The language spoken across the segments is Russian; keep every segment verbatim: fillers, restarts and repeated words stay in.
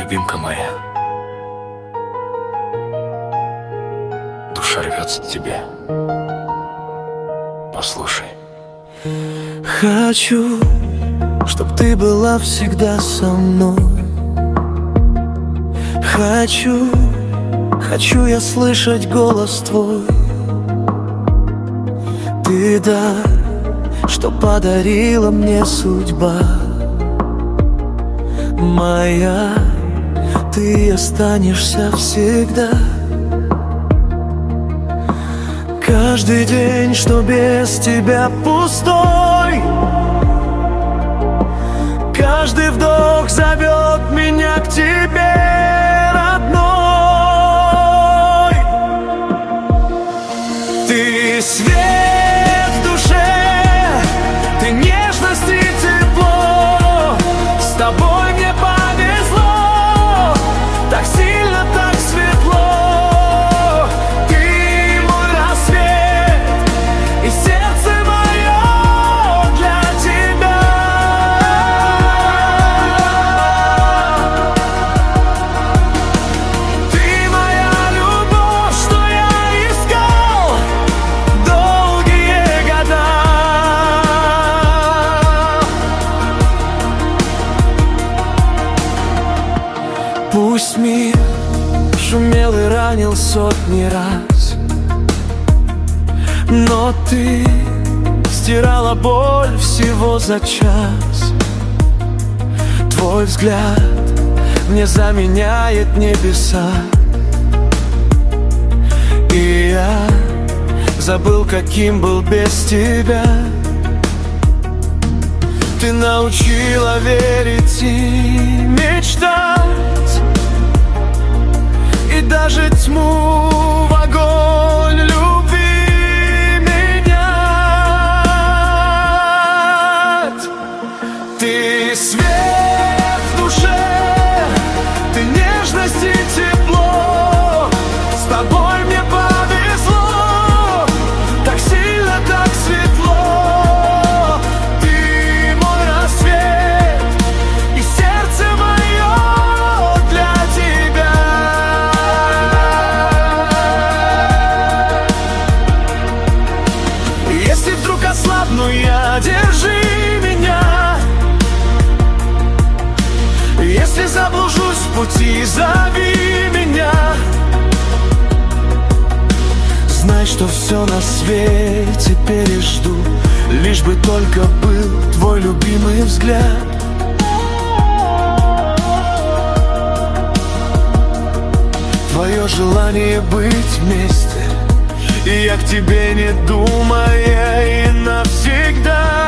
Любимка моя, душа рвется к тебе. Послушай. Хочу, чтоб ты была всегда со мной. Хочу, хочу я слышать голос твой. Ты дар, что подарила мне судьба моя, ты останешься всегда. Каждый день, что без тебя пустой, каждый вдох зовет меня к тебе, родной. Ты свет в душе, ты нежность и тепло. С тобой мне повезло, так сильно, так светло. Ты мой рассвет, и сердце мое для тебя. Ты моя любовь, что я искал долгие года. Пусть мир шумел и ранил сотни раз, но ты стирала боль всего за час. Твой взгляд мне заменяет небеса, и я забыл, каким был без тебя. Ты научила верить и мечтать, и даже тьму в огонь любви менять. Ты свет в душе, ты нежность и тепло. С тобой мне повезло, так сильно, так светло. Ты мой рассвет, и сердце мое для тебя. Если вдруг ослабну я, держи меня. Если заблужусь в пути, зови меня. Знай, что все на свете пережду, лишь бы только был твой любимый взгляд. Твое желание быть вместе, и я к тебе, не думая, и навсегда.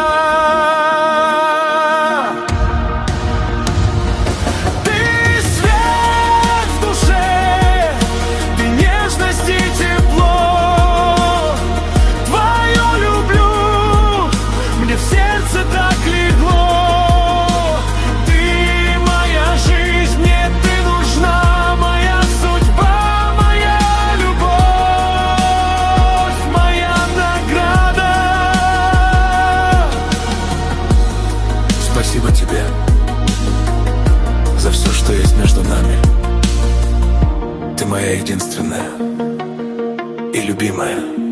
Ты свет в душе, ты нежность и тепло. Твое люблю, мне в сердце так легло. Ты моя жизнь, мне ты нужна, моя судьба, моя любовь, моя награда. Спасибо тебе за все, что есть между нами. Ты моя единственная и любимая.